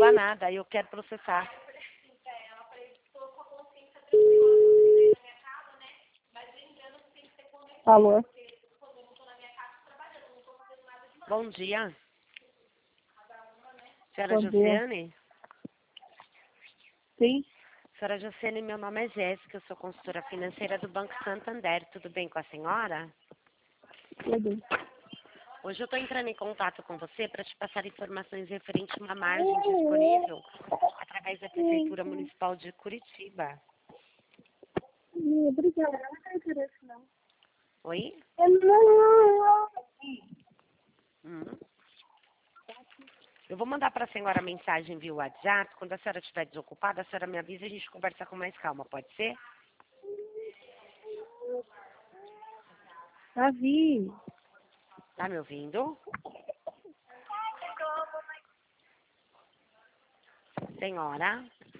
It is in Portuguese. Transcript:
falar nada, eu quero processar. Alô? Bom dia. Senhora Bom dia. Josiane? Sim, Senhora Josiane, meu nome é Jéssica, eu sou consultora financeira do Banco Santander. Tudo bem com a senhora? tudo. Hoje eu estou entrando em contato com você para te passar informações referentes a uma margem disponível através da Prefeitura Municipal de Curitiba. Obrigada, não tem interesse não. Oi? Hum. Eu vou mandar para a senhora a mensagem via WhatsApp. Quando a senhora estiver desocupada, a senhora me avisa e a gente conversa com mais calma, pode ser? Davi, Tá me ouvindo? Senhora?